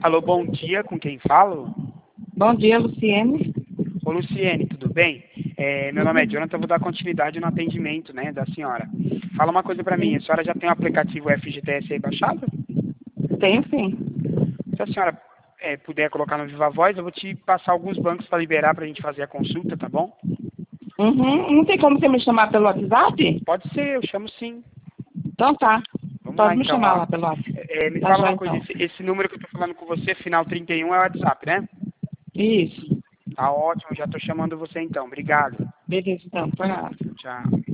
Alô, bom dia, com quem falo? Bom dia, Luciene. Ô, Luciene, tudo bem? Meu nome é Jonathan, vou dar continuidade no atendimento, né, da senhora. Fala uma coisa pra mim, a senhora já tem o aplicativo FGTS aí baixado? Tenho sim. Se a senhora puder colocar no Viva Voz, eu vou te passar alguns bancos para liberar pra gente fazer a consulta, tá bom? Uhum. Não tem como você me chamar pelo WhatsApp? Pode ser, eu chamo sim. Então tá. Vamos lá Pode me então, chamar ó. lá pelo WhatsApp. Me Tá fala já uma coisa, então. esse número que eu tô falando com você, final 31, é o WhatsApp, né? Isso. Tá ótimo, já tô chamando você então. Obrigado. Beleza, então. Por nada. Tchau.